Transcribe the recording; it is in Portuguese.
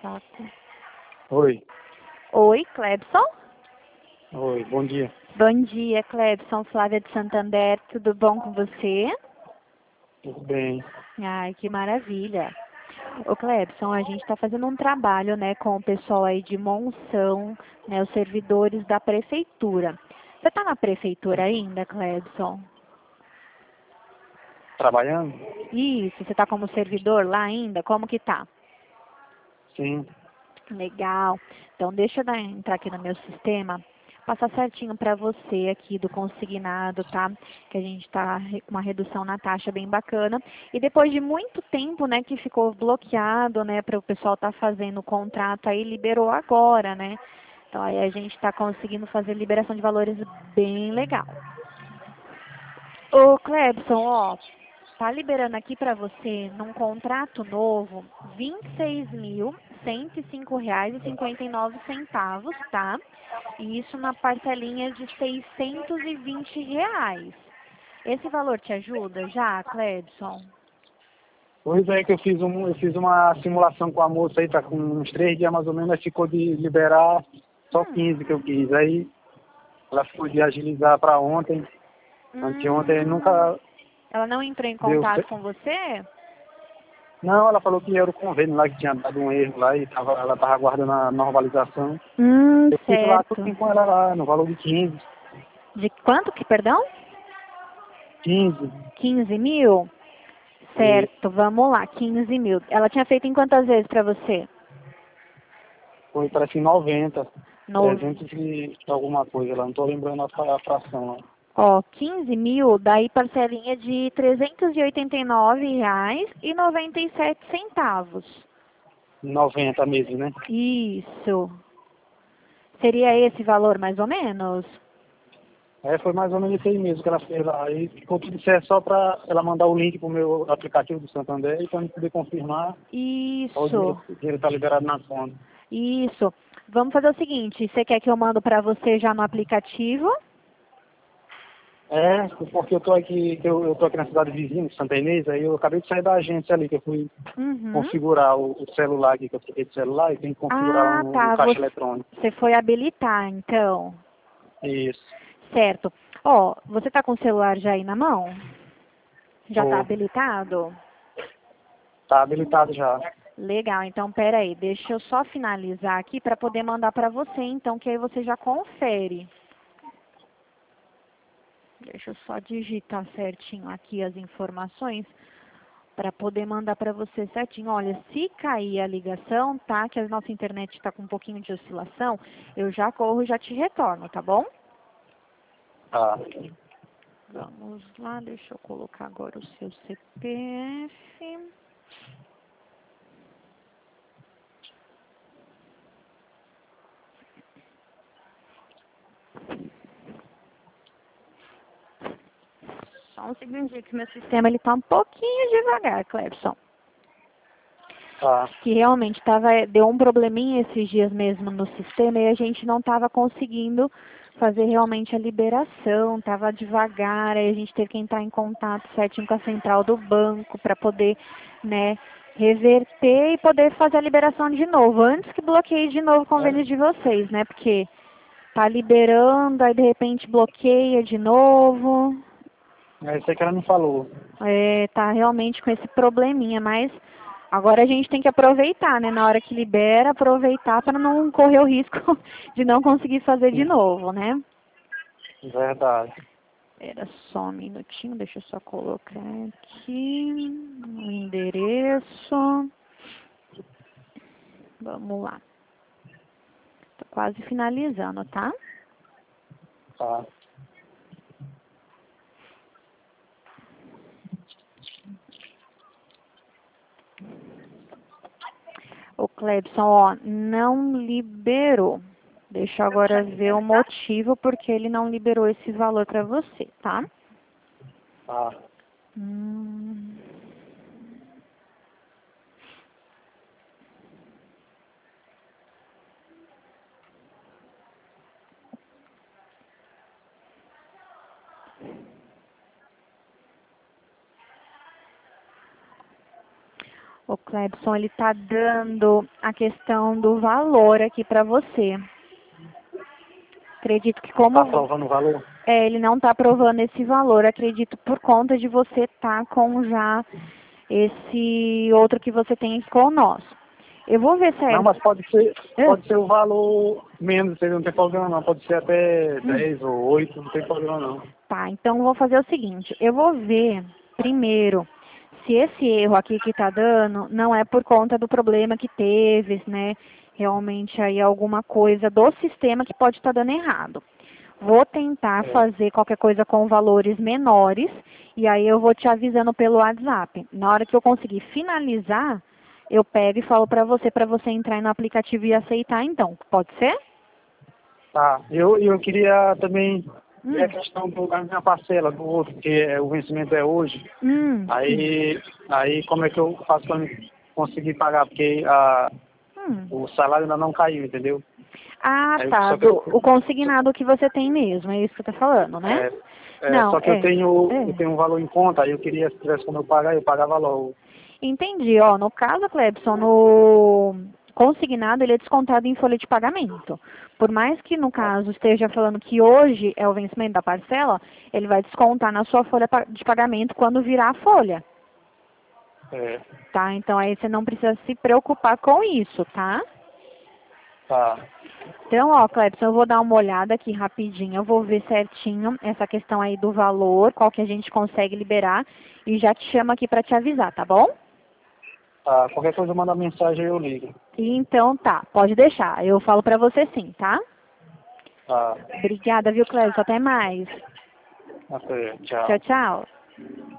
saco. Oi. Oi, Clebson? Oi, bom dia. Bom dia, Clebson. Flávia de Santander. Tudo bom com você? Tudo bem. Ai, que maravilha. Ô, Clebson, a gente está fazendo um trabalho, né, com o pessoal aí de Monção, né, os servidores da prefeitura. Você está na prefeitura ainda, Clebson? Trabalhando? Isso, você está como servidor lá ainda? Como que tá? Sim. Legal. Então, deixa eu entrar aqui no meu sistema, passar certinho para você aqui do consignado, tá? Que a gente está com uma redução na taxa bem bacana. E depois de muito tempo, né, que ficou bloqueado, né, para o pessoal estar fazendo o contrato, aí liberou agora, né? Então, aí a gente está conseguindo fazer liberação de valores bem legal. Ô, Clebson, ó, tá liberando aqui para você, num contrato novo, R$ 26.105,59, tá? E isso na parcelinha de R$ 620. Esse valor te ajuda já, Clebson? Pois é que eu fiz uma simulação com a moça aí, tá com uns 3 dias mais ou menos, aí ficou de liberar só 15 que eu quis. Aí ela ficou de agilizar para ontem. Anteontem Hum, nunca ela não entrou em deu contato certo. com você? Não, ela falou que era o convênio lá que tinha dado um erro lá e ela tava aguardando a normalização. Eu fiz lá Certo. tudo com ela lá, no valor de 15. De quanto que, perdão? 15. 15 mil? E Certo, vamos lá, 15 mil. Ela tinha feito em quantas vezes para você? foi parece 90. No, 300 e alguma coisa lá, não tô lembrando a fração lá. ó, 15 mil, daí parcelinha de R$ 389,97. 90 meses, né? Isso. Seria esse valor, mais ou menos? Foi mais ou menos isso aí mesmo que ela fez lá. Aí ficou tudo certo só para ela mandar o link pro meu aplicativo do Santander e para eu poder confirmar o Isso. dinheiro tá liberado na conta. Isso. Vamos fazer o seguinte, você quer que eu mando para você já no aplicativo? Porque eu tô aqui, eu tô aqui na cidade vizinha, de Santa Inês, aí eu acabei de sair da agência ali, que eu fui Uhum. configurar o celular aqui, que eu troquei de celular e tem que configurar Ah, o tá. caixa eletrônico. Você foi habilitar, então. Isso. Certo. Ó, você tá com o celular já aí na mão? Já tá Tô, habilitado? tá habilitado já. Legal, então peraí, deixa eu só finalizar aqui para poder mandar para você, então, que aí você já confere. Deixa eu só digitar certinho aqui as informações para poder mandar para você certinho. Olha, se cair a ligação, tá? Que a nossa internet está com um pouquinho de oscilação, eu já corro e já te retorno, tá bom? Tá. Vamos lá, deixa eu colocar agora o seu CPF. Só um segundinho que meu sistema ele tá um pouquinho devagar, Clebson. Tá. Que realmente deu um probleminha esses dias mesmo no sistema e a gente não estava conseguindo fazer realmente a liberação, estava devagar, aí a gente teve que entrar em contato certinho com a central do banco para poder, né, reverter e poder fazer a liberação de novo, antes que bloqueie de novo o convênio de vocês, né, porque tá liberando, aí de repente bloqueia de novo, É isso aí que ela me falou. tá realmente com esse probleminha, mas agora a gente tem que aproveitar, né? Na hora que libera, aproveitar para não correr o risco de não conseguir fazer de novo, né? Verdade. Espera só um minutinho, deixa eu só colocar aqui o endereço. Vamos lá. Tô quase finalizando, tá? Tá. O Clebson, ó, não liberou. Deixa eu agora ver o motivo porque ele não liberou esse valor para você, tá? Tá. Hum. O Clebson, ele tá dando a questão do valor aqui para você. Acredito que como... Tá aprovando o valor? ele não está aprovando esse valor. Acredito por conta de você estar com já esse outro que você tem aqui com nós. Eu vou ver se Não, mas pode ser o valor menos, não tem problema não. Pode ser até 10 ou 8, não tem problema não. Tá, então eu vou fazer o seguinte. Eu vou ver primeiro se esse erro aqui que está dando não é por conta do problema que teve, né? Realmente aí alguma coisa do sistema que pode estar dando errado. Vou tentar fazer qualquer coisa com valores menores e aí eu vou te avisando pelo WhatsApp. Na hora que eu conseguir finalizar, eu pego e falo para você entrar no aplicativo e aceitar então. Pode ser? Tá, eu queria também ver a questão da minha parcela, do outro, porque o vencimento é hoje. Aí como é que eu faço para conseguir pagar? Porque o salário ainda não caiu, entendeu? Ah, tá. O consignado que você tem mesmo, é isso que você está falando, né? Não, só que eu tenho um valor em conta, aí eu queria, se tivesse como eu pagar, eu pagava logo. Entendi. Ó, no caso, Clebson, no consignado, ele é descontado em folha de pagamento. Por mais que, no caso, esteja falando que hoje é o vencimento da parcela, ele vai descontar na sua folha de pagamento quando virar a folha. Tá? Então, aí você não precisa se preocupar com isso, tá? Tá. Então, ó, Clebson, eu vou dar uma olhada aqui rapidinho, eu vou ver certinho essa questão aí do valor, qual que a gente consegue liberar, e já te chamo aqui para te avisar, tá bom? Tá, qualquer coisa manda mensagem e eu ligo. Então tá, pode deixar, eu falo para você sim, tá? Tá. Obrigada, viu, Clebson? Até mais. Até, tchau. Tchau, tchau.